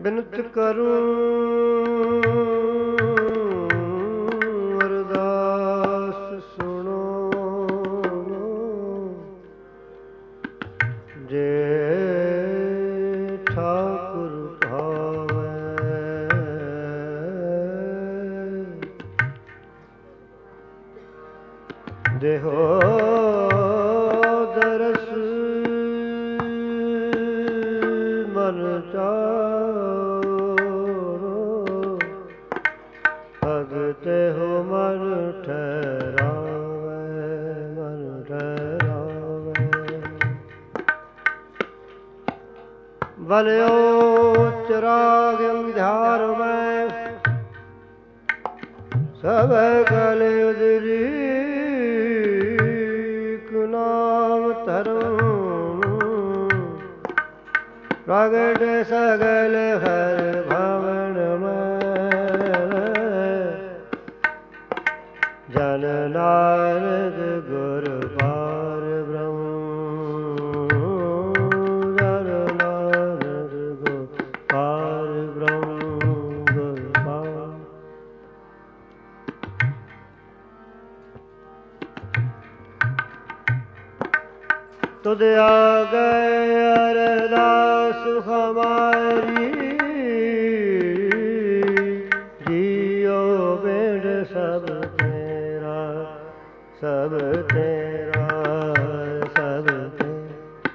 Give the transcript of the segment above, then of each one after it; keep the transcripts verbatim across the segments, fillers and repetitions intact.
ਬਿਨਤ ਕਰੂੰ ਅਰਦਾਸ ਸੁਣੋ, ਜੇ ਠਾਕੁਰ ਭਾਵੈ। ਦੇਹੋ ਦਰਸ ਮਨ ਚਾਰੋ, ਭਗਤ ਹੋ ਮਨ ਠਹਿਰਾਵੈ, ਮਨ ਠਹਿਰਾਵੈ। ਬਲਿਓ ਚਰਾਗ ਅੰਧਿਆਰ ਮੈਂ, ਸਭ ਕਲ ਉਜਰੀ ਨਾਮ ਧਰਮ। ਪ੍ਰਗਟ ਸਗਲ ਹਰ ਭਵਨ ਮੈਂ, ਜਨ ਨਾਨਕ ਗੁਰ ਪਾਰ ਬ੍ਰਹਮ, ਜਨ ਨਾਨਕ ਗੁਰ ਪਾਰ ਬ੍ਰਹਮ, ਗੁਰ ਪਾਰ। ਤੁਧ ਆਗੇ ਅਰਦਾਸ ਹਮਾਰੀ, ਜੀਓ ਬਿਨ ਸਭ ਤੇਰਾ, ਸਭ ਤੇਰਾ, ਸਭ ਤੇਰਾ।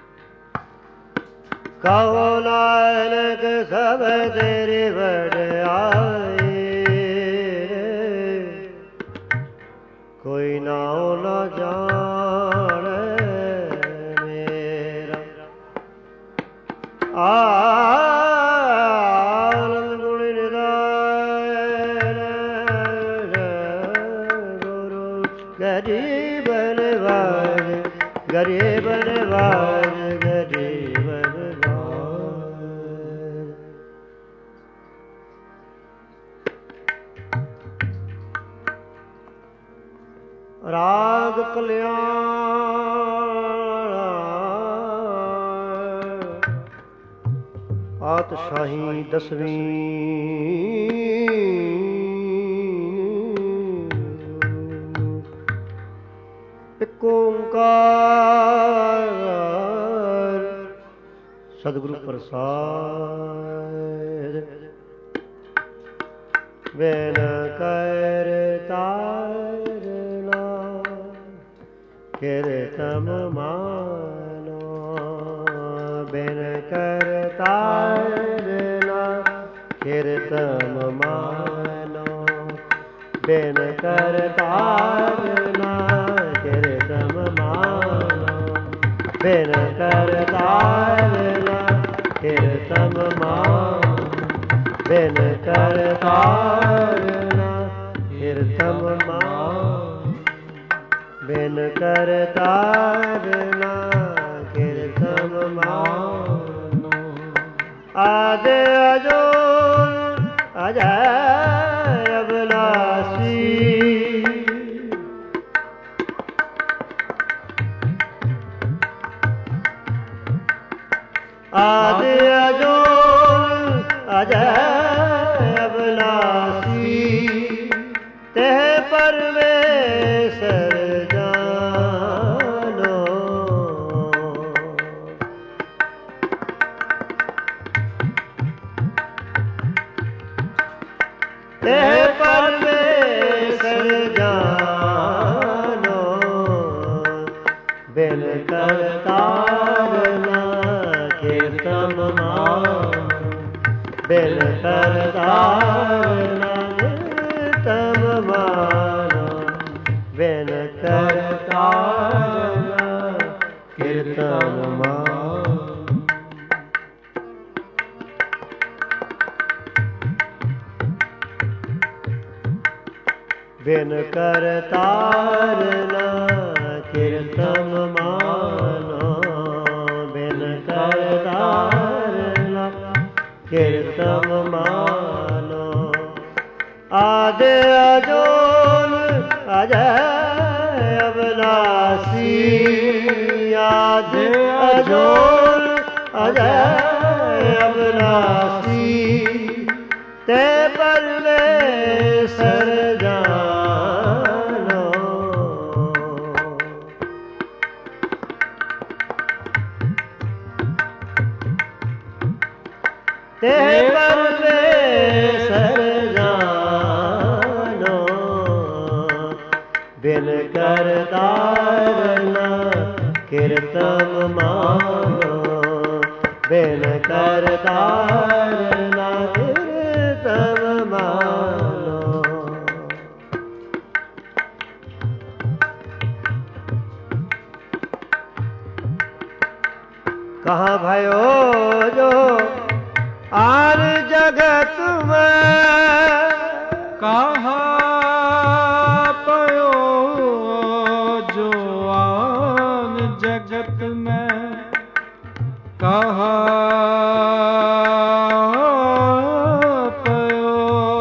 ਕਹੋ ਨਾਨਕ ਸਭ ਤੇਰੀ ਵਡਿਆਈ, ਕੋਈ ਨਾਉ ਨਾ ਜਾਣੈ ਆਨੰਦ ਗੁਣ ਨਿਧਾਨ। ਗੁਰੂ ਗਰੀਬ ਨਿਵਾਜ, ਗਰੀਬ ਨਿਵਾਜ, ਗਰੀਬ ਨਿਵਾਜ। ਰਾਗ ਕਲਿਆਣ ਪਾਤਸ਼ਾਹੀ ਦਸਵੀਂ। ਇਕ ਓਂਕਾਰ ਸਤਿਗੁਰੂ ਪ੍ਰਸਾਦ। ਬਿਨ ਕਰਤਾ ਕੀਰਤਨ ਮਾਨੋ, ਬਿਨ ਕਰਤਾਰਨਾ ਕੀਰਤਨ ਮਾਨੋ, ਬਿਨ ਕਰਤਾਰਨਾ ਕੀਰਤਨ ਮਾਨੋ, ਬਿਨ ਕਰਤਾਰਨਾ ਕੀਰਤਨ ਮਾਨੋ, ਬਿਨ ਕਰਤਾਰਨਾ ਕੀਰਤਨ ਮਾਨੋ, ਬਿਨ ਕਰਤਾਰਨਾ ਕੀਰਤਨ ਮਾਨੋ। ਆਦਿ ਅਜੂਨ ਅਜੈ ਅਬਿਨਾਸੀ, ਆਦਿ ਅਜੂਨ ਅਜੈ ਅਬਿਨਾਸੀ। ਤਹਿ ਪਰਮੇਸ਼ਰ ਤਹਿ ਪਰਮੇਸ਼ਰ ਜਾਨੋ, ਬਿਨ ਕਰਤਾਰਨਾ ਕੀਰਤਨ ਮਾਨੋ, ਬਿਨ ਕਰਤਾਰਨਾ ਕੀਰਤਨ ਮਾਨੋ, ਬਿਨ ਕਰਤਾਰਨਾ ਕੀਰਤਨ ਮਾਨੋ। ਬਿਨ ਕਰਤਾਰਨਾ ਕੀਰਤਨ ਮਾਨੋ, ਬਿਨ ਕਰਤਾਰਨਾ ਕੀਰਤਨ ਮਾਨੋ। ਆਦਿ ਅਜੂਨ ਅਜੈ ਅਬਿਨਾਸੀ, ਆਦਿ ਅਜੂਨ ਅਜੈ अविनाशी ते परमेश्वर जानो। ते परमेश्वर जानो बिन करतार न कीर्तन मानो। बिन करतार न कीर्तन मानो। कहाँ भयो जो आन जगत में, कहाँ पयो जो आन जगत में। कहाँ पयो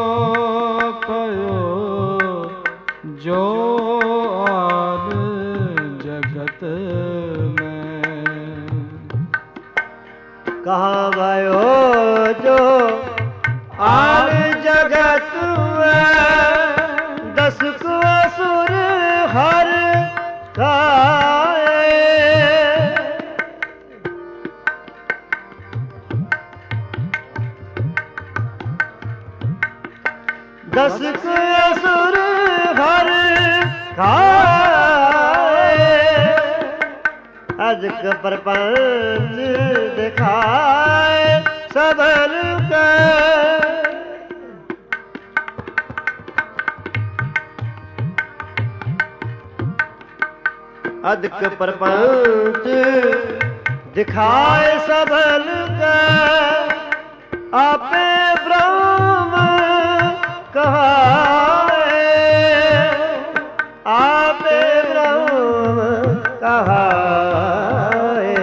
पयो जो आन जगत में। कहाँ भयो जो आन जगत में। दस को असुर हर खाए। दस को असुर हर खाए। अजक प्रपंच दिखाए सबन के। अदक प्रपंच दिखाए सबन के। आपे ब्रह्म कहाए। आपे ब्रह्म कहाए।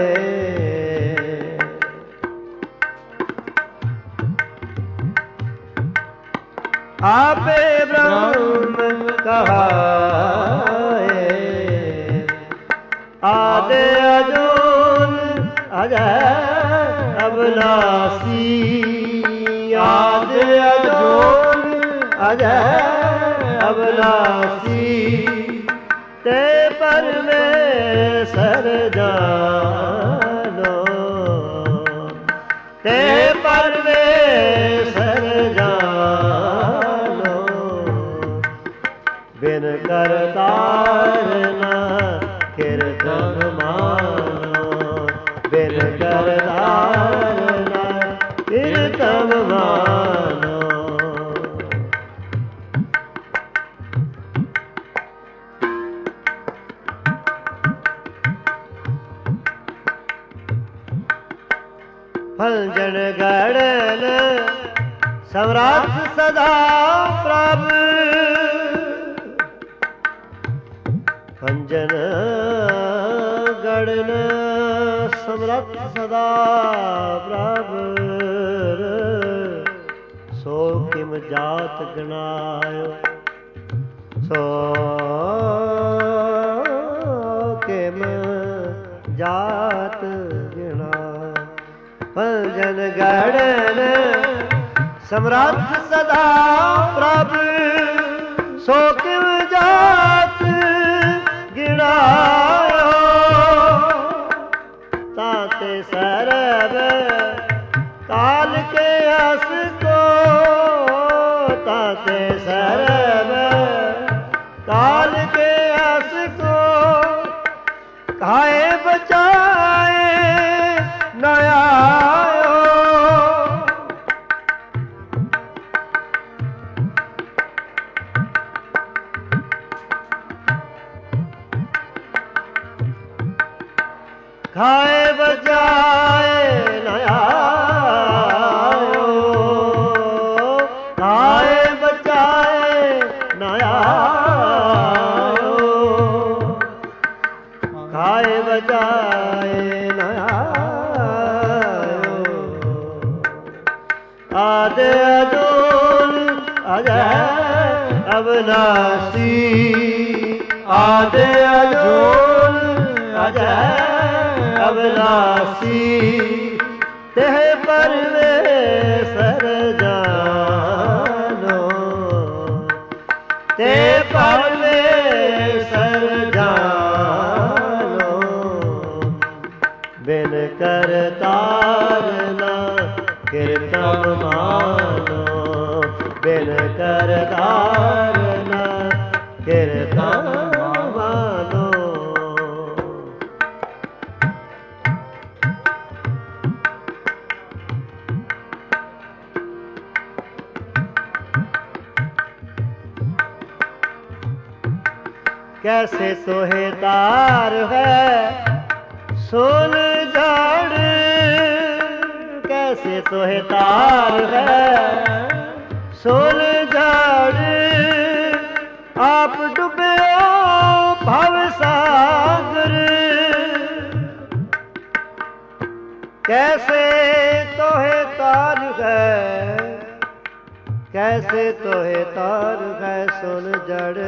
आपे ब्रह्म कहाए। आदि अजून अजय अविनाशी। आदि अजून अजय अविनाशी ते परमेश्वर जानो। ते परमेश्वर जानो बिन करतार न कीर्तन मानो। बिन करतार न कीर्तन मानो। फलजन गड़न समराट सदा प्रभु। फंजन गड़न समरथ सदा प्रभु। सो किम जात गणायो। सो किम जात गिनायो। फंजन गड़न समरथ सदा प्रभु। सो किम जात गिनायो। ताते सरब काल के अस को। ताते सरब काल के अस को। खाए बचाए न आयो। खाए बचाए न आयो। खाए बचाए न आयो। खाए बचाए न आयो। आदि अजून अजय अविनाशी। आदि अजून अजय अविनाशी तेह परमेश्वर जानो, ते परमेश्वर जानो, बिन करतार ना कीर्तन मानो, बिन करतार ना कीर्तन मानो। कैसे तोहे तार है सोन जड़, कैसे तोहे तार है सोन जड़, आप डूबे भव सागर। कैसे तोहे तार है, कैसे तोहे तार है सोन जड़,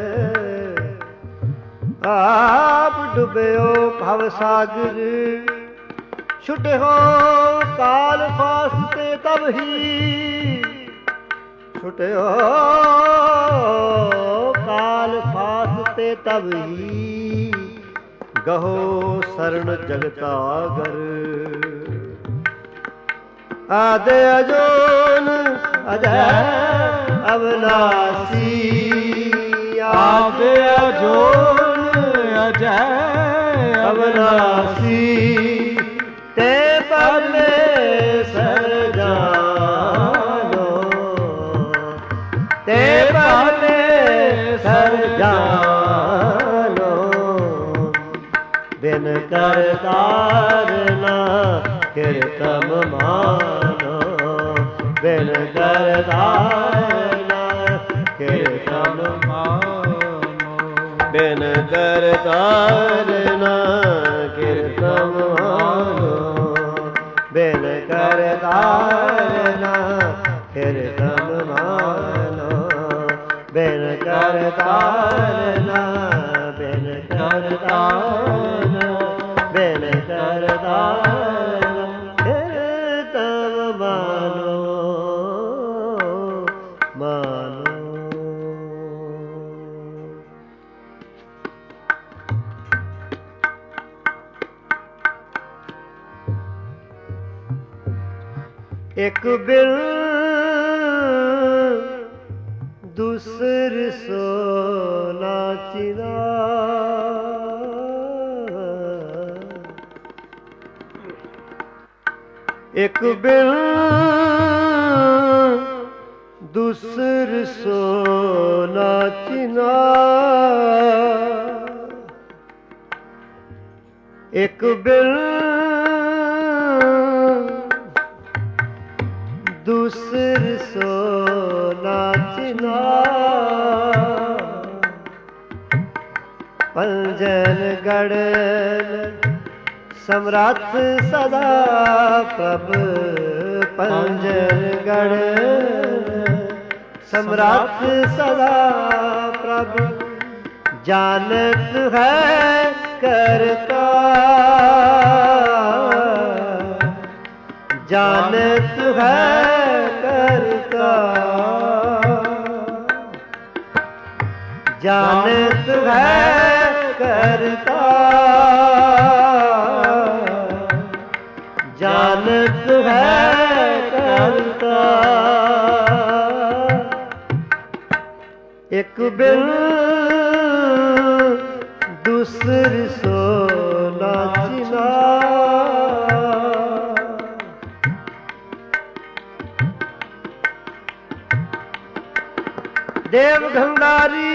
आप डूबे हो भव सागर। छुटे हो काल फासते तब ही, छुटे हो काल फासते तब ही, गहो शरण जगतागर। आदि अजोन अजय अविनाशी, आदि अजोन अजय अविनाशी, ते परमेश्वर जानो, ते परमेश्वर जानो, बिन करतार ना कीर्तन मानो, बिन करतार ना कीर्तन मानो, बिन करतार ना कीर्तन मानो, बिन करतार ना कीर्तन मानो, बिन करतार ना, बिन करतार ना, बिन करतार ना कीर्तन मानो, मानो। एक बिल दूसर सो नाचिना, एक बिल दूसर सो नाचिना, एक बिल दूसर सो नाचना, पंजन गढ़ सम्राट सदा प्रभ, पंजन गढ़ सम्राट सदा प्रभ, जानत है करता, जानत है करता, जानत है करता, जानत है करता। एक बिन दूसर सो नाचिना, देव गंगारी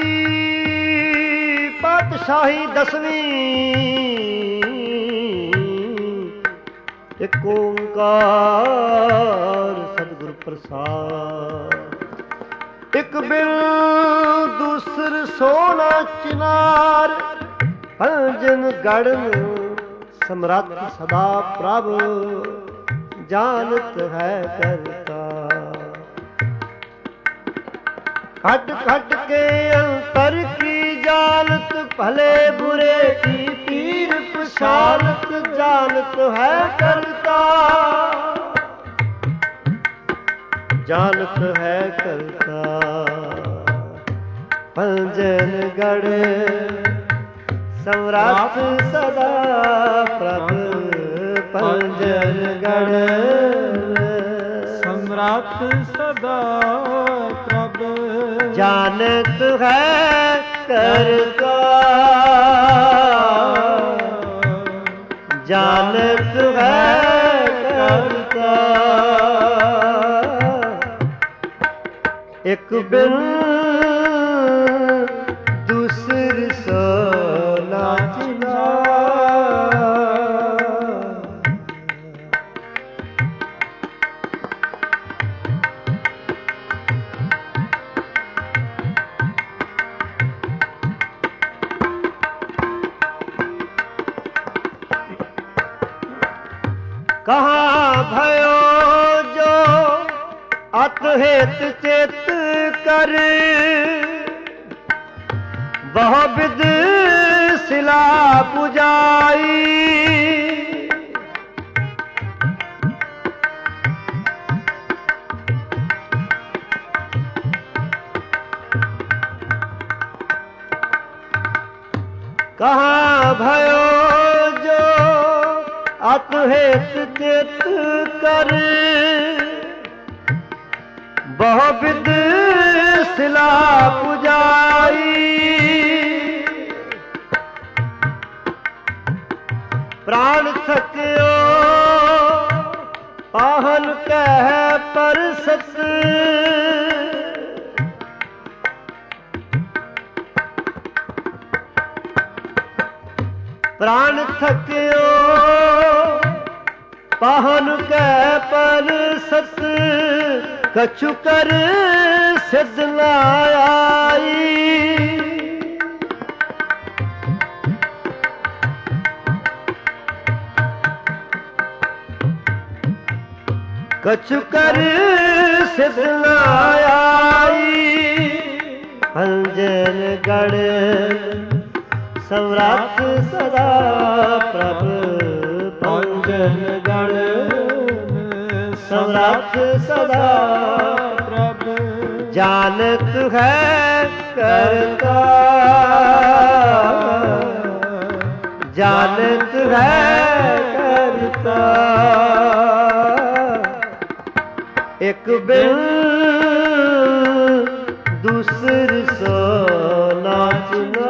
पातशाही दसवीं, एक ओंकार सतगुर प्रसाद। एक बिन दूसर सोना चिनार, पंजन गढ़ समरथ सदा प्रभ, जानत है करता। खट खट के अंतर की जानत, भले बुरे की पीर प्रशांत, जानत है करता। जानत है करता पंजन गढ़ सम्राट सदा प्रभ पंजन गढ़ सम्राट सदा प्रभ जानत है करता जानत है करता एक बिन दूसर सो नाचना कहाँ भयो जो अतहित चेत कर बहुविध शिला पुजाई कहाँ भयो जो अतहित चित कर बहुविध शिला पुजाई प्राण थक्यो पाहन कह पर सत प्राण थक्यो पाहन कै पर सत कछु कर सिद्ध न आई कछु कर सिद्ध न आई पंजन गढ़ सम्राट सदा प्रभ पंजन गढ़ सम्राट सदा प्रभ जानत है करता जानत है करता एक बिन दूसर सो नाचना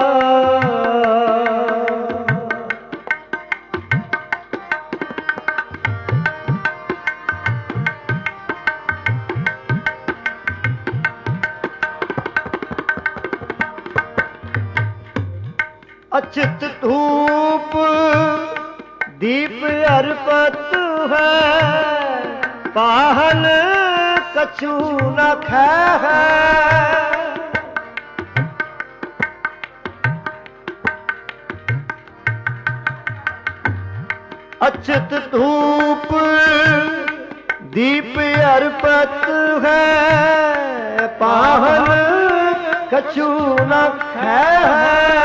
अचित धूप दीप अर्पत है पाहन कछु न खै अचित धूप दीप अर्पत है पाहन कछु न खै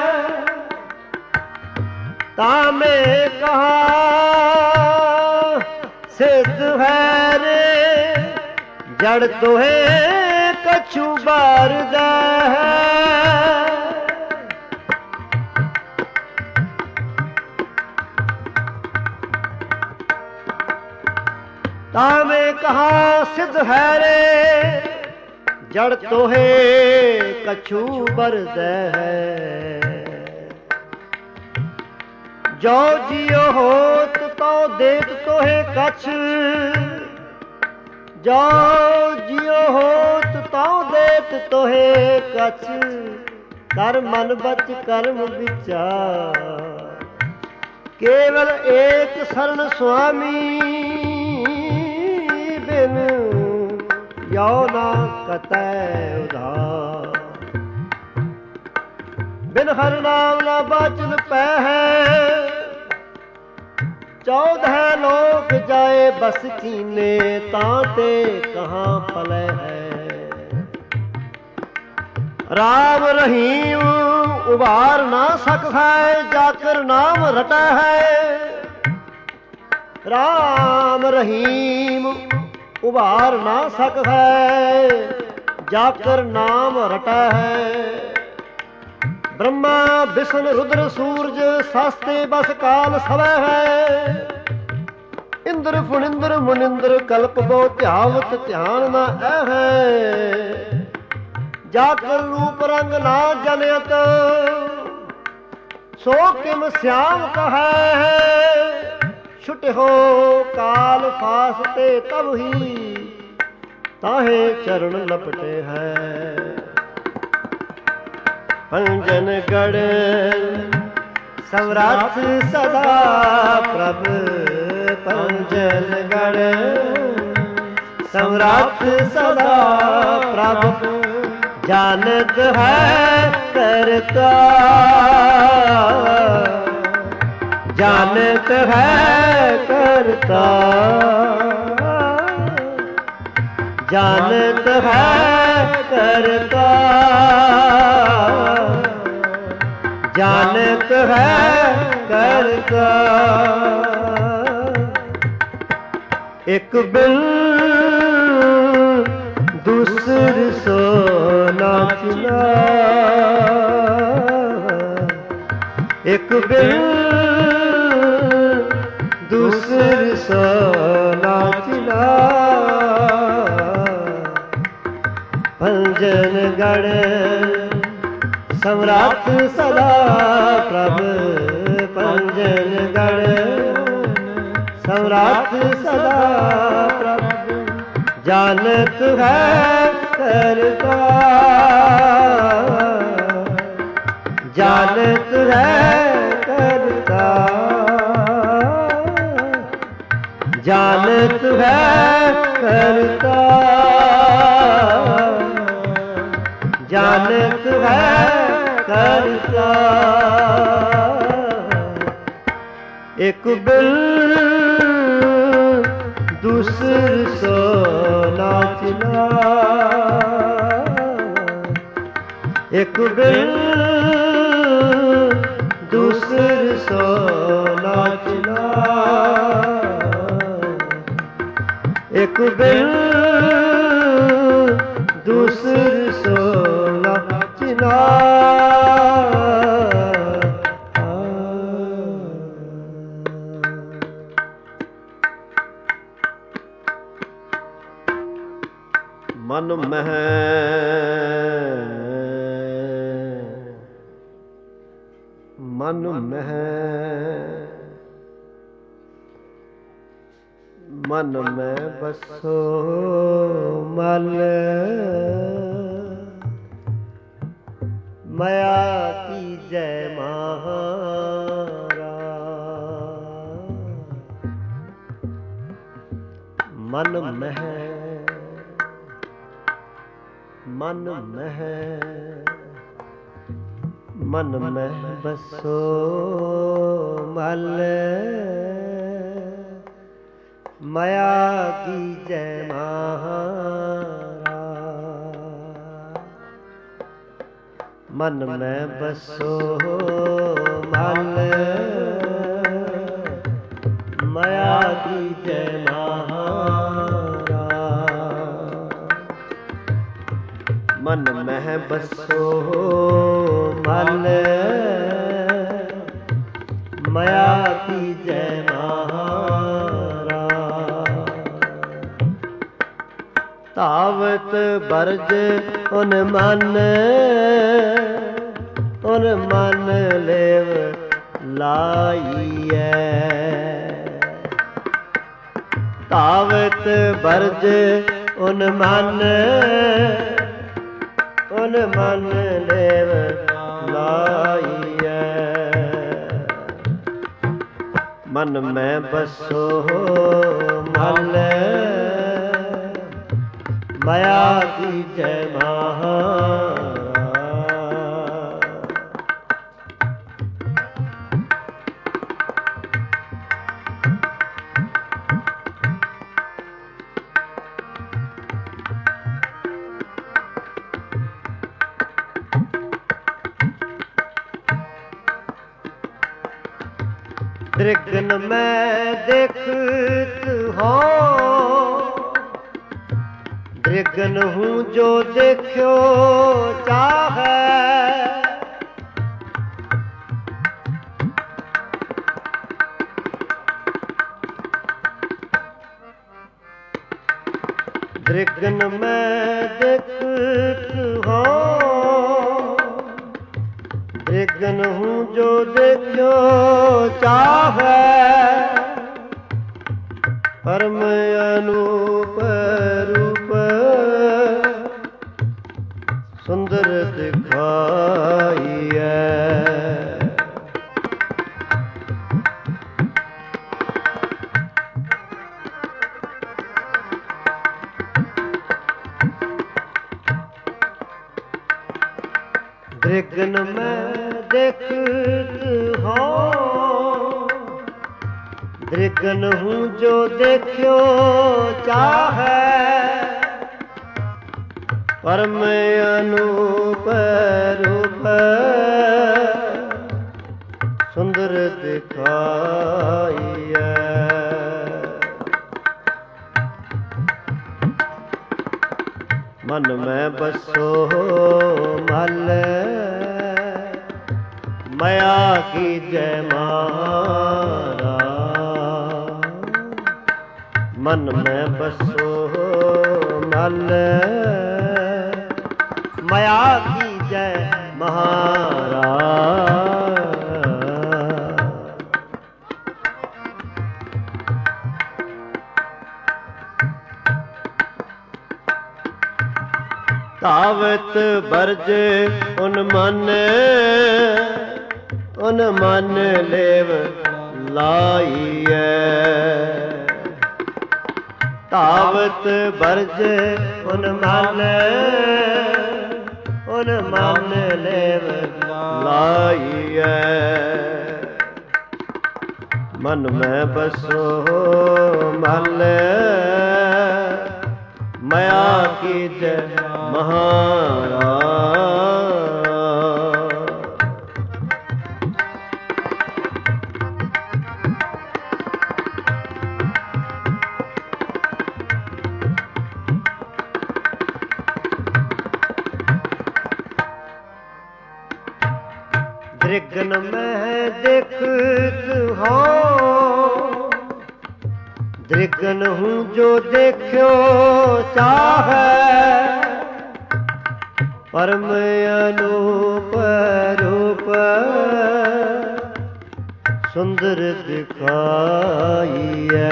तामे कहा सिद्ध है रे जड़ तो है कछु बार है तामे कहा सिद्ध है रे जड़ तो है कछु बार है जो जियो होत तो देत तो है कछ जो जियो होत तो देत तो है कछ कर मन बच कर्म विचार केवल एक शरण स्वामी बिन यो ना कतै उधार बिन हर नाम ना बाचन पै है चौदह लोक जाए बस कीने ताते कहाँ पले है राम रहीम उबार ना सक है जाकर नाम रटा है राम रहीम ਉਭਾਰ ਨਾ ਸਕ ਹੈ, ਜਾਕਰ ਨਾਮ ਰਟਾ ਹੈ। ਬ੍ਰਹਮਾ ਵਿਸ਼ਨ ਰੁਦਰ ਸੂਰਜ, ਸਾਸਤੇ ਬਸ ਕਾਲ ਸਵੈ ਹੈ। ਇੰਦਰ ਫੁਣਿੰਦਰ ਮੁਨਿੰਦਰ, ਕਲਪ ਬੋ ਧਿਆਵਤ ਧਿਆਨ ਨਾ ਐ ਹੈ। ਜਾਕਰ ਰੂਪ ਰੰਗ ਨਾ ਜਨਿਤ, ਸੋ ਕਿਮ ਸਿਆਮ ਕਹੈ ਹੈ। ਛੁਟਿਓ ਕਾਲ ਫਾਸਤੇ ਤਬ ਹੀ, ਤਾਹੇ ਚਰਨ ਲਪਟੇ ਹੈ। ਪੰਜਨ ਗੜ ਸਮਰਾਟ ਸਦਾ ਪ੍ਰਭ, ਪੰਜਨ ਗੜ ਸਮਰਾਟ ਸਦਾ ਪ੍ਰਭ। ਜਾਨਤ ਹੈ ਕਰਤਾ, ਜਾਨਤ ਹੈ ਕਰਤਾ, ਜਾਨਤ ਹੈ ਕਰਤਾ, ਜਾਨਤ ਹੈ ਕਰਤਾ। ਇੱਕ ਬਿਨ ਦੂਸਰ ਸੋ ਨਾਚਨਾ, ਇੱਕ ਬਿਨ ਦੂਸਰ ਸੋ ਨਾਚਨਾ। ਪੰਜਨ ਗੜ ਸਮਰਾਟ ਸਦਾ ਪ੍ਰਭ, ਪੰਜਨ ਗੜ ਸਮਰਾਟ ਸਦਾ ਪ੍ਰਭ। ਜਾਨਤ ਹੈ ਕਰਤਾ, ਜਾਨਤ ਹੈ ਕਰਤਾ, ਜਾਨਤ ਹੈ ਕਰਤਾ, ਜਾਨਤ ਹੈ ਕਰਤਾ। ਇੱਕ ਬਿਨ ਦੂਸਰ ਸੋ ਨਾਚਨਾ, ਇੱਕ ਬਿਨ ਦੂਸਰ ਸੋ ਨਾਚਨਾ, ਇੱਕ ਬਿਨ ਦੂਸਰ ਸੋ ਨਾਚਨਾ। ਮਨ ਮਹਿ ਮਨ ਮਹਿ ਮਨ ਮੈਂ ਬਸੋ ਮਲ, ਮਾਇਆ ਕੀ ਜੈ ਮਹਾਰਾ। ਮਨ ਮਹਿ ਮਨ ਮਹਿ ਮਨ ਮਹਿ ਬਸੋ ਮਲ, ਮਾਇਆ ਕੀ ਜੈ ਮਹਾਰਾ। ਮਨ ਮੈਂ ਬਸੋ ਮਲ, ਮਾਇਆ ਕੀ ਜੈ ਮਹਾਰਾ। ਮਨ ਮਹਿ ਬਸੋ ਮਲ, ਮਾਇਆ ਕੀ ਜੈ ਮਹਾਰਾ। ਧਾਵਤ ਬਰਜ ਉਨ ਮਨ, ਉਨ ਮਨ ਲੇਵ ਲਾਈਐ। ਧਾਵਤ ਬਰਜ ਉਨ ਮਨ, ਉਨ ਮਨ ਲੇਵ ਲਾਈਐ। ਮਨ ਮੈਂ ਬਸੋ ਮਲ, ਮਾਇਆ ਕੀ ਜੈ ਮਹਾਰਾ। दृगन मैं देखत हूँ ਦ੍ਰਿਗਨ ਹੂੰ ਜੋ ਦੇਖਿਓ ਚਾਹੈ, ਦ੍ਰਿਗਨ ਮੈਂ ਦੇਖਤ ਹਾਂ, ਦ੍ਰਿਗਨ ਹੂੰ ਜੋ ਦੇਖਿਓ ਚਾਹੈ, ਪਰਮ ਅਨੂਪ ਰੂਪ ਸੁੰਦਰ ਦਿਖਾਈਐ। ਦ੍ਰਿਗਨ ਮੈਂ ਦੇਖਤ ਹਾਂ, ਦ੍ਰਿਗਨ ਹੂੰ ਜੋ ਦੇਖਿਓ ਚਾਹੈ, ਪਰਮ ਅਨੂਪ ਰੂਪ ਸੁੰਦਰ ਦਿਖਾਈਐ। ਮਨ ਮੈਂ ਬਸੋ ਮਲ, ਮਾਇਆ ਕੀਜੈ ਮਾਰਾ, ਮਨ ਮੈਂ ਬਸੋ ਮਲ, ਮਾਇਆ ਕੀਜੈ ਮਹਾਰਾ। ਤਾਵਤ ਬਰਜ ਉਨ ਮਨ, ਉਨ ਮਨ ਲੇਵ ਲਾਈਐ, ਤਾਵਤ ਬਰਜ ਉਨ ਮਨ, ਉਨ ਮਨ ਲੇਵ ਲਾਈਐ। ਮਨ ਮੈਂ ਬਸੋ ਮਲ, ਮਾਇਆ ਕੀਜੈ ਮਹਾਰਾ। ਦ੍ਰਿਗਨ ਮੈਂ ਦੇਖਤ ਹਾਂ, ਦ੍ਰਿਗਨ ਹੂੰ ਜੋ ਦੇਖਿਓ ਚਾਹੈ, ਪਰਮ ਅਨੂਪ ਰੂਪ ਸੁੰਦਰ ਦਿਖਾਈਐ।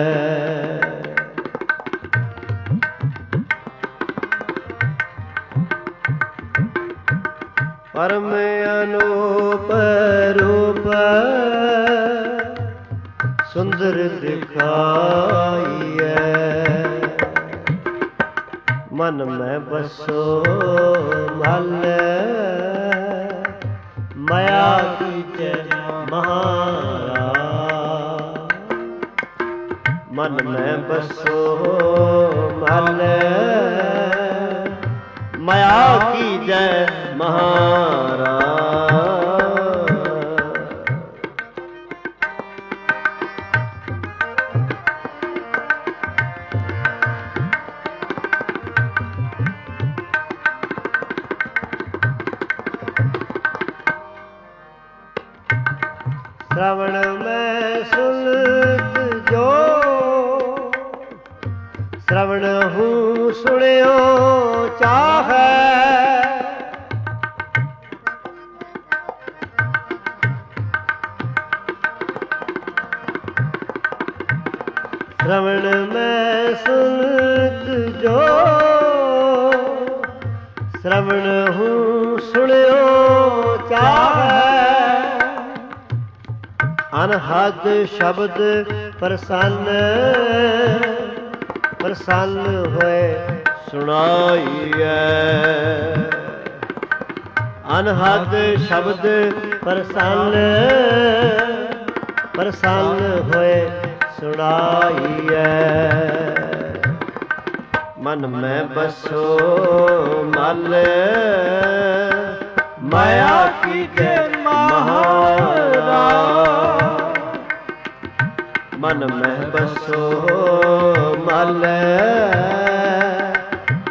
ਪਰਮ ਅਨੂਪ ਰੂਪ ਸੁੰਦਰ ਦਿਖਾਈਐ। ਮਨ ਮੈਂ ਬਸੋ ਮਲ, ਮਾਇਆ ਕੀਜੈ ਮਹਾਰਾ। ਮਨ ਮੈਂ ਬਸੋ ਮਲ, ਮਾਇਆ ਕੀਜੈ ਮਹਾਰਾ। श्रवण में सुनत जो, श्रवण हूँ सुनियो चाहै। श्रवण में सुनत जो, श्रवण हूँ सुनियो चाहै। अनहद शब्द प्रसन्न प्रसन्न होए सुनाइए। अनहद शब्द प्रसन्न प्रसन्न होए सुनाइए। मन में बसो मल माया की जय महारा। मन में बसो मल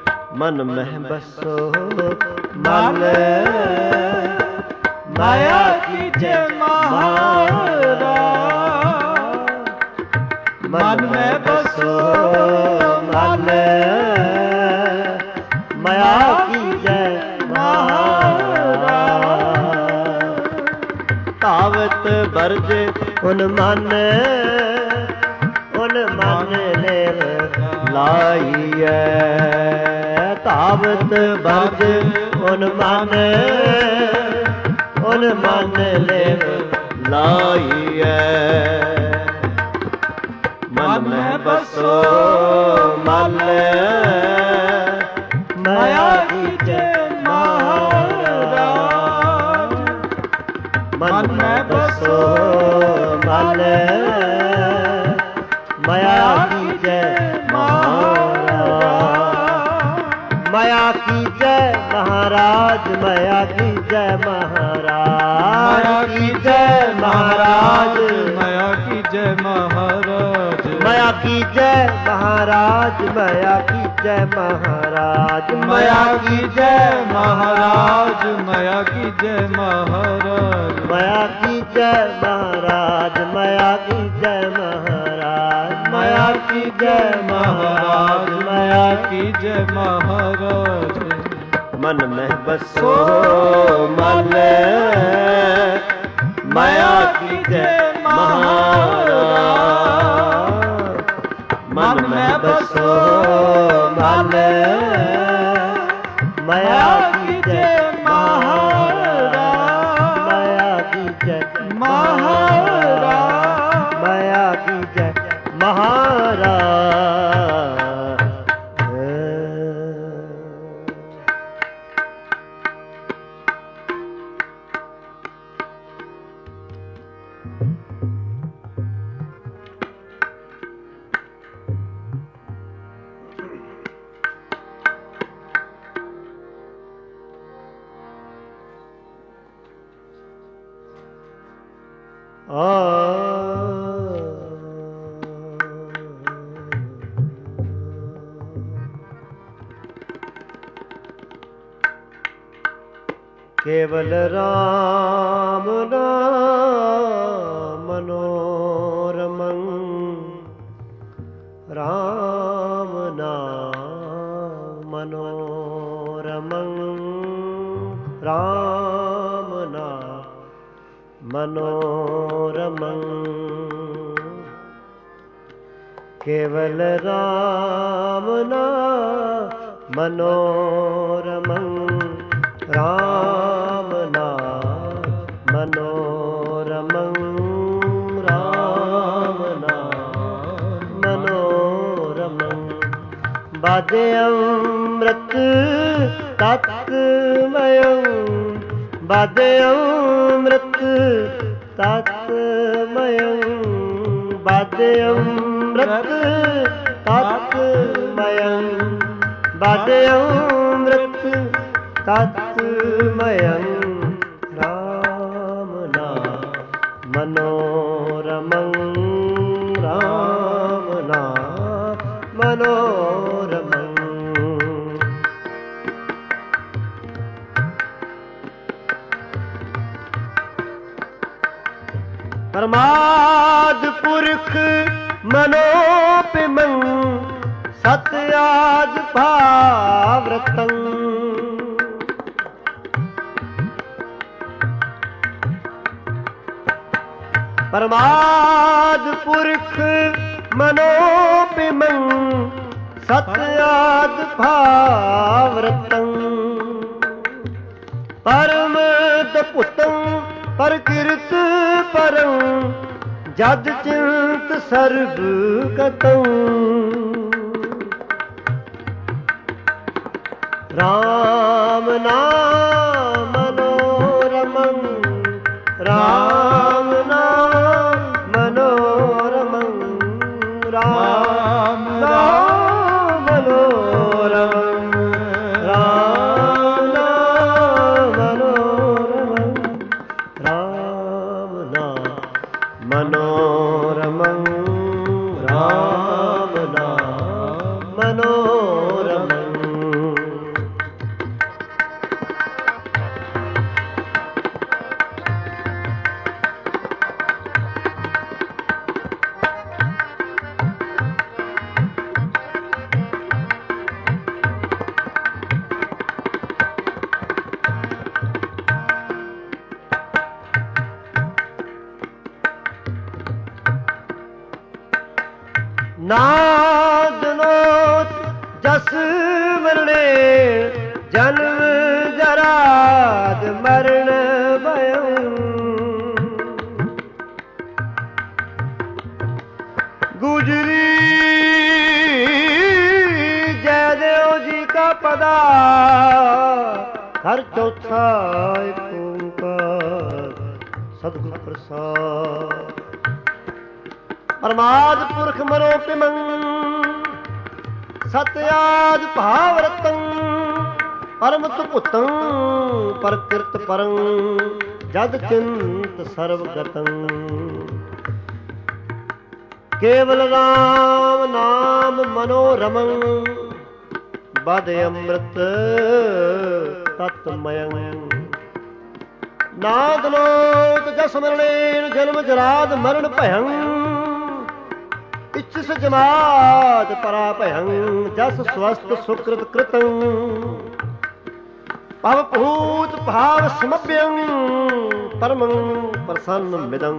ਮਨ ਮਹਿ ਬਸੋ ਮਨ ਮਾਇਆ ਕੀਜੈ ਮਹਾਰਾਜ ਮਨ ਮਹਿ ਬਸੋ ਮਨ ਮਾਇਆ ਕੀਜੈ ਮਹਾਰਾਜ ਤਾਵਤ ਬਰਜ ਉਨ ਮਨ ਉਨ ਮਨ ਲੇਵ ਲਾਈਐ ਤਾਵਤ ਬਰਜ ਉਨ ਮਨ ਉਨ ਮਨ ਲੇਵ ਲਾਈਐ ਮਨ ਮਹਿ ਬਸੋ ਮਨ ਮਾਇਆ ਕੀਜੈ ਮਹਾਰਾਜ ਮਨ ਮਹਿ ਬਸੋ ਮਨ ਮਾਇਆ ਕੀਜੈ ਮਹਾਰਾਜ ਮਾਇਆ ਕੀਜੈ ਮਹਾਰਾਜ ਮਾਇਆ ਕੀਜੈ ਮਹਾਰਾਜ ਮਾਇਆ ਕੀਜੈ ਮਹਾਰਾਜ ਮਾਇਆ ਕੀਜੈ ਮਹਾਰਾਜ ਮਾਇਆ ਕੀਜੈ ਮਹਾਰਾਜ ਮਾਇਆ ਕੀਜੈ ਮਹਾਰਾਜ ਮਾਇਆ ਕੀਜੈ ਮਹਾਰਾਜ ਮਾਇਆ ਕੀਜੈ ਮਹਾਰਾਜ ਮਾਇਆ ਕੀਜੈ ਮਹਾਰਾਜ ਮਾਇਆ ਕੀਜੈ ਮਹਾਰਾਜ ਮਾਇਆ ਕੀਜੈ ਮਹਾਰਾਜ ਮਨ ਮਹਿ ਬਸੋ ਮਨ ਮਾਇਆ ਕੀਜੈ ਮਹਾਰਾਜ ਮਨ ਮਹਿ ਬਸੋ ਮਨ ਮਾਇਆ ਕੀਜੈ ਮਹਾਰਾਜ ਮਾਇਆ ਕੀਜੈ ਮਹਾਰਾਜ ਮਾਇਆ ਕੀਜੈ ਮਹਾਰਾਜ ਕੇਵਲ ਰਾਮ ਨਾਮ ਮਨੋਰਮੰ ਰਾਮ ਨਾਮ ਮਨੋਰਮੰ ਰਾਮ ਨਾਮ ਮਨੋਰਮੰ ਕੇਵਲ ਰਾਮ ਨਾਮ ਮਨੋਰਮੰ ਰਾਮ ਨਾਮ ਮਨੋਰਮੰ ਰਾਮ ਨਾਮ ਮਨੋਰਮੰ ਬਾਜੇ ਅੰਮ੍ਰਿਤ ਤਤਮਯੰ ਬਾਜੇ ਅੰਮ੍ਰਿਤ ਤਤਮਯੰ ਬਾਜੇ ਅੰਮ੍ਰਿਤ ਤਤਮਯੰ ਬਾਜੇ ਅੰਮ੍ਰਿਤ ਤਤਮਯੰ ਰਾਮ ਨਾਮ ਮਨੋਰਮੰ ਰਾਮ ਨਾਮ ਮਨੋਰਮੰ ਪਰਮਾਦ ਪੁਰਖ ਮਨੋਪਿਮੰ ਸਤਿਆਜ ਭਾਵਰਤੰ ਪਰਮਾਦ ਪੁਰਖ ਮਨੋਪਿਮੰ ਸਤਿਆਦ ਭਾਵਰਤੰ ਪਰਮ ਦਪੁਤੰ ਪਰਕਿਰਤ ਪਰੰ ਜਦ ਚਿੰਤ ਸਰਬ ਕਤੰ ਰਾਮ ਨਾਮ ਮਨੋਰਮੰ ਰਾਮ ਨਾਮ ਮਨੋਰਮੰ ਰਾਮ ਨਾਮ ਮਨੋਰਮੰ ਰਾਮ ਨਾਮ ਮਨੋਰਮੰ ਰਾਮ ਨਾਮ ਮਨੋਰਮੰ ਰਾਮ ਨਾਮ ਮਨੋਰਮੰ ਨਾਦਨੋ ਜਸ ਮਰਣੇ ਜਨਮ ਜਰਾਦ ਮਰਨ ਭਇਉ। ਗੁਜਰੀ ਜੈਦੇਵ ਜੀ ਕਾ ਪਦਾ ਹਰ ਚੌਥਾ ਏਕ ਓੰਕਾਰ ਸਤਿਗੁਰ ਪ੍ਰਸਾਦ। ਪਰਮਾਦ ਪੁਰਖ ਮਨੋ ਪਿਮੰ ਸਤਿਆਦ ਭਾਵ ਰਤੰ ਪਰਮਤ ਭੁਤੰ ਪ੍ਰਕਿਰਤ ਪਰੰ ਜਦ ਚਿੰਤ ਸਰਵ ਗਤੰ। ਕੇਵਲ ਰਾਮ ਨਾਮ ਮਨੋਰਮੰ ਬਦ ਅੰਮ੍ਰਿਤ ਤਤਮਯੰ। ਨਾਦ ਲੋਕ ਜਸ ਮਰਣੇਨ ਜਨਮ ਜਰਾਦ ਮਰਨ ਭਯੰ। ਇਛਸ ਜਮਾਤ ਪਰਾ ਭਯੰ ਜਸ ਸਵਸਤ ਸੁਕ੍ਰਿਤ ਕ੍ਰਿਤੰ। ਭਵ ਭੂਤ ਭਾਵ ਸਮਭਯੰ ਪਰਮੰ ਪ੍ਰਸੰਨ ਮਿਦੰ।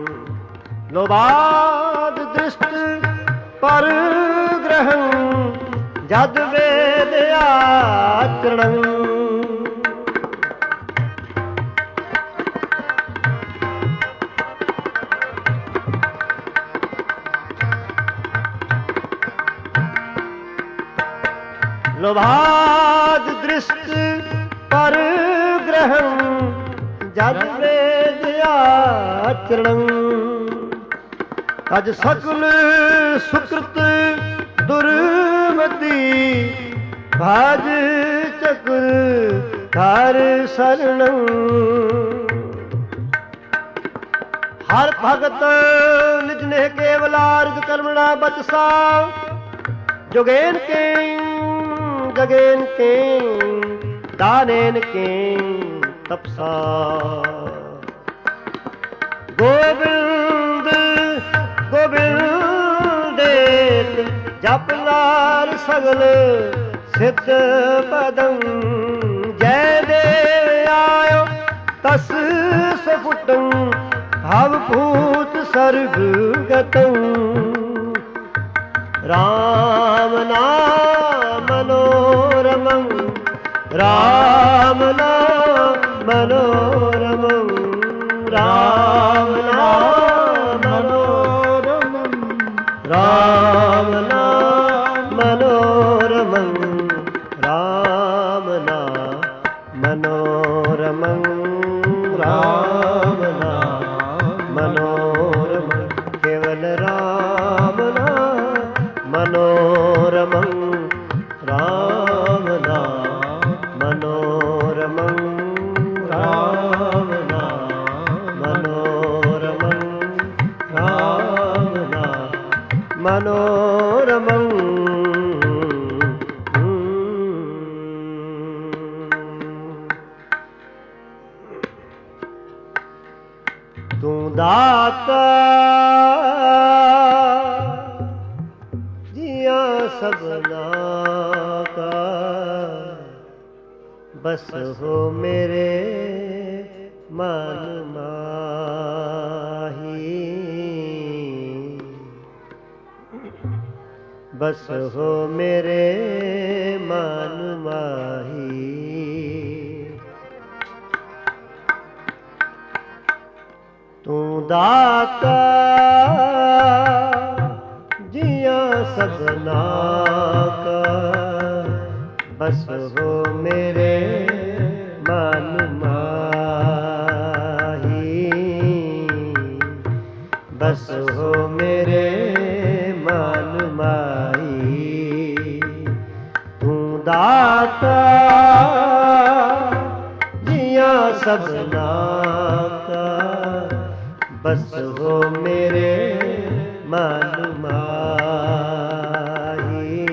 ਲੋਬਾਦ ਦ੍ਰਿਸ਼ਟ ਪਰ ਗ੍ਰਹੰ ਜਦ ਵੇਦ ਆਚਰਣੰ। ਲੋਭਾਦ ਦ੍ਰਿਸ਼ਟ ਪਰ ਗ੍ਰਹੰ ਜਦ ਵੇਦ ਆਚਰਣੰ। ਅਜ ਸਕਲ ਸੁਕ੍ਰਿਤ ਦੁਰਮਤੀ ਭਾਜ ਚਕੁਰ ਧਰ ਸਰਣੰ। ਹਰ ਭਗਤ ਨਿਜ ਨੇ ਕੇਵਲਾਰਜ ਕਰਮਣਾ ਬਚਸਾ। ਜੋਗੇਨ ਕੇ ਜਗੇਨ ਕੇ ਦਾਨੇਨ ਕੇ ਤਪਸਾ। ਗੋਬਿੰਦ ਗੋਬਿੰਦ ਜਪ ਲਾਰ ਸਗਲ ਸਿੱਧ ਪਦੰ। ਜੈ ਦੇਵ ਆਇਓ ਤਸ ਸਫੁਟੰ ਭਵ ਭੂਤ ਸਰਬ ਗਤੰ। ਰਾਮ ਨਾਮ ਮਨੋਰਮੰ ਰਾਮ ਨਾਮ ਮਨੋਰਮੰ ਰਾਮ ਨਾਮ ਮਨੋਰਮੰ ਰਾਮ ਨਾਮ ਮਨੋਰਮੰ ਰਾਮ ਨਾਮ ਮਨੋਰਮੰ ਰਾਮ ਨਾਮ ਮਨੋਰਮੰ। ਕੇਵਲ ਰਾਮ ਨਾਮ ਮਨੋਰਮੰ ਰਾਮ ਨਾਮ ਮਨੋਰਮੰ ਰਾਮ ਨਾਮ ਮਨੋਰਮੰ ਰਾਮ ਨਾਮ ਮਨੋਰਮੰ। ਤੂੰ ਦਾਤਾ ਜੀਆਂ ਸਭਨਾ ਕਾ ਬਸ ਹੋ ਮੇਰੇ ਮਨ ਮਾਹੀ। ਬਸ ਹੋ ਮੇਰੇ ਮਨ ਮਾਹੀ। ਤੂੰ ਦਾਤਾ ਜੀਆਂ ਸਭਨਾ ਕਾ ਬਸ ਹੋ ਮੇਰੇ ਮਨ ਮਾਹੀ। ਬਸ ਹੋ ਮੇਰੇ ਮਨ ਮਾਹੀ। ਤੂੰ ਦਾਤਾ ਜੀਆਂ ਸਭਨਾ ਕਾ ਬਸ ਹੋ ਮੇਰੇ ਮਨ ਮਾਹੀ।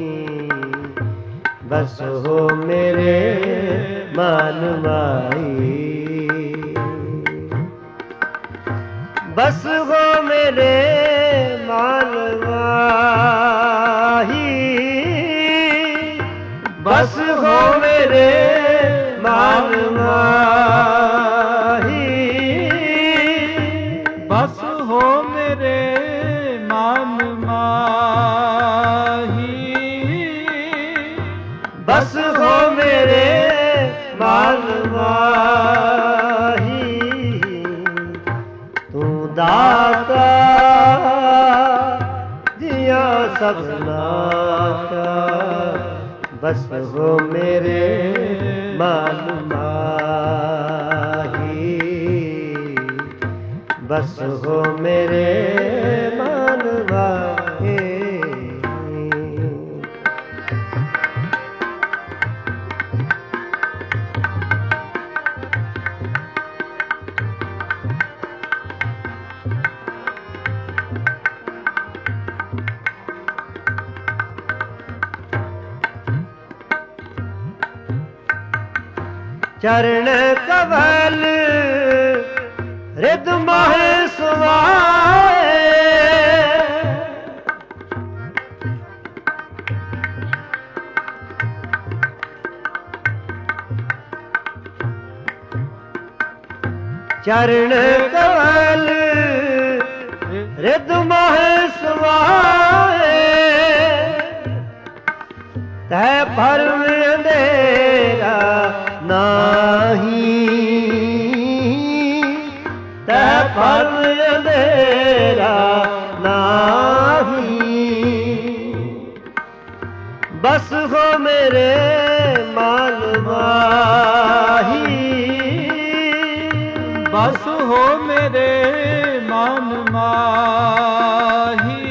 ਬਸ ਹੋ ਮੇਰੇ ਮਨ ਮਾਹੀ। ਬਸ ਹੋ ਮੇਰੇ ਮਨ ਮਾਹੀ। ਬਸ ਹੋ ਮੇਰੇ ਮਨ ਮਾਹੀ। ਬਸ ਹੋ ਮੇਰੇ ਮਨ ਮਾਹੀ। सपना का, बस हो मेरे मान माही, बस हो मेरे मान माही। चरण कवल रिद माहे सुवाए, चरण कवल रिद माहे सुवाए, तह भरम अंधेरा नाही, तह भरम अंधेरा नाही, बस हो मेरे मान माही, बस हो मेरे मान माही,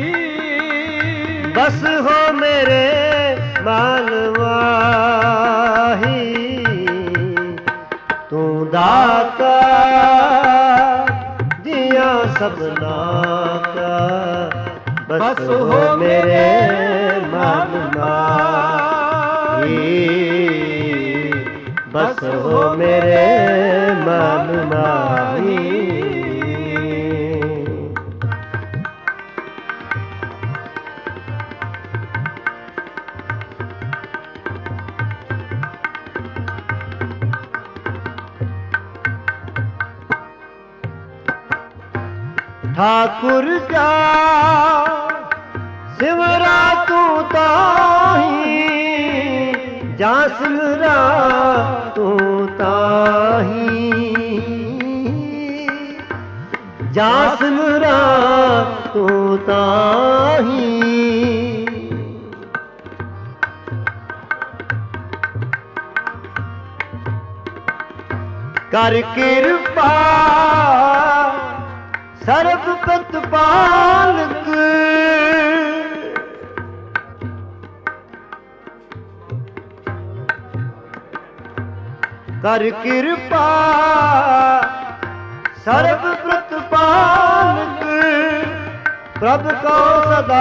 बस हो मेरे मान माही। तू दाता दिया सबना का, बस हो मेरे मान माही, बस हो मेरे मान माही। ठाकुर का सिमरा तू ताही, जा सिमरा तू ताही, जा सिमरा तू ताही। कर कृपा सर्व प्रतिपालक, कर कृपा सर्व प्रतिपालक, प्रभु को सदा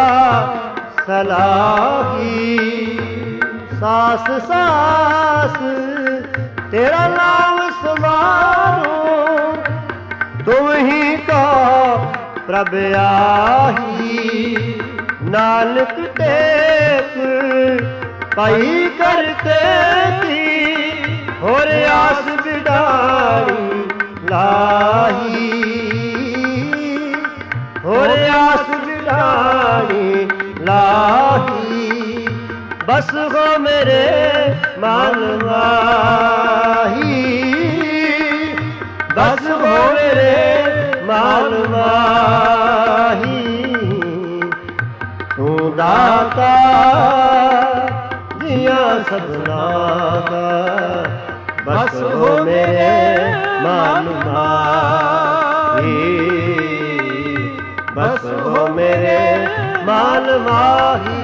सलाही। सास सास तेरा नाम सवारो, तुम ही तो प्रभु आही। नानक टेक पाई करते थी, और आस बिडारी लाही, और आस बिडारी लाही। बस हो मेरे मान माही, बस हो मेरे मान माही। तू दाता दिया सबना का, बस हो मेरे मान माही, बस हो मेरे मान माही।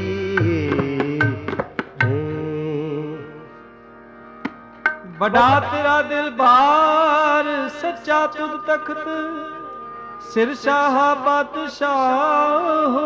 बड़ा तेरा दिल बार सच्चा तुझ तख्त, सिर शाह बादशाह हो,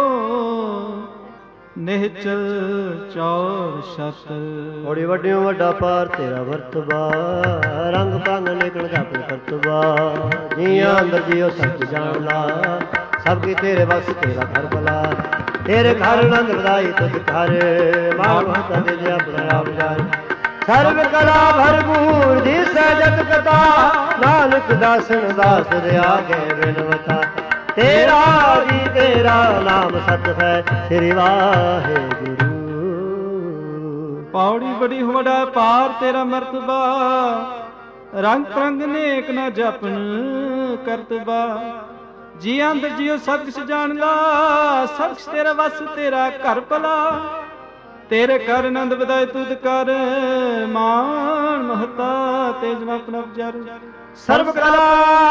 निहचल चौर छत। बड़ी वड्डियों वड्डा पार तेरा वरतबा, रंग पंग निकल जाते करतबा। जिया अंदर जियो सच जान ला, सबकी तेरे बस तेरा घर भला। तेरे घर नंद बधाई तुझ घर, मां माता दे दिया अपना आप जान। सर्व कला भरपूर जिसे जग कथा, नानक दासन दास दे आगे बिनवता। तेरा जी तेरा नाम सत है, श्री वाहेगुरु। पौड़ी बड़ी वड़ा पार तेरा मर्तबा, रंग रंग नेक न जपन करतबा। ਜੀ ਅੰਦਰ ਜਿਉ ਸਭ ਕੁਛ ਜਾਣਦਾ, ਸਭ ਕੁਛ ਤੇਰਾ ਵਸ, ਤੇਰਾ ਘਰ ਭਲਾ। ਤੇਰੇ ਕਰ ਆਨੰਦ ਵਧਾਏ ਤੁਧ ਕਰ, ਮਾਨ ਮਹਤਾ ਤੇਜ ਆਪਣਾ ਵਿਚਾਰ। ਸਰਬ ਕਲਾ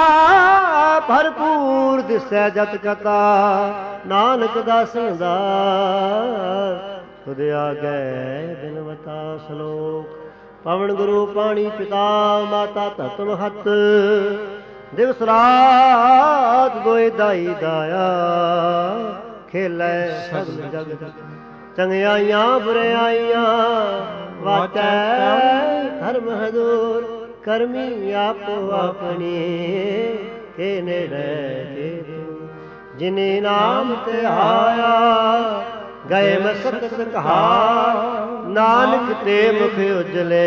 ਭਰਪੂਰ ਦਿਸੈ ਜਤ ਕਤਾ, ਨਾਨਕ ਦਾਸਨ ਦਾਸ ਤੁਧ ਆਗੈ ਬਿਨਵਤਾ। ਸ਼ਲੋਕ। ਪਵਨ ਗੁਰੂ ਪਾਣੀ ਪਿਤਾ, ਮਾਤਾ ਧਰਤ ਮਹਤ, ਦਿਵਸ ਰਾਤ ਦੋਇ ਦਾਈ ਦਾਇਆ, ਖੇਲੈ ਸਗਲ ਜਗਤ। ਚੰਗਿਆਈਆਂ ਬੁਰਿਆਈਆਂ ਵਾਚੈ ਧਰਮ ਹਜ਼ੂਰ, ਕਰਮੀ ਆਪੋ ਆਪਣੀ ਕੇ ਨੇੜੇ ਕੇ ਦੂਰ। ਜਿਨੇ ਨਾਮ ਤੇ ਆਇਆ ਗਏ ਮਸਕਤ ਕਹਾ, ਨਾਨਕ ਤੇ ਮੁਖ ਉਜਲੇ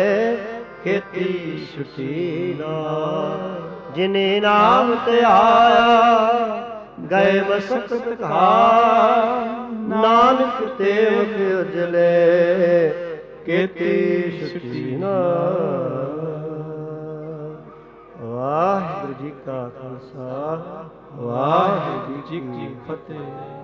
ਖੇਤੀ ਛੁਟੀ ਨਾ। ਜਿਨੇ ਨਾਮ ਤੇ ਆਇਆ ਗਏ ਮਸਕਤ ਕਹਾ, ਨਾਨਕ ਤੇ ਮੁਖ ਉਜਲੇ ਖੇਤੀ ਛੁਟੀ ਨਾ। ਵਾਹਿਗੁਰੂ ਜੀ ਕਾ ਖਾਲਸਾ, ਵਾਹਿਗੁਰੂ ਜੀ ਕੀ ਫਤਿਹ।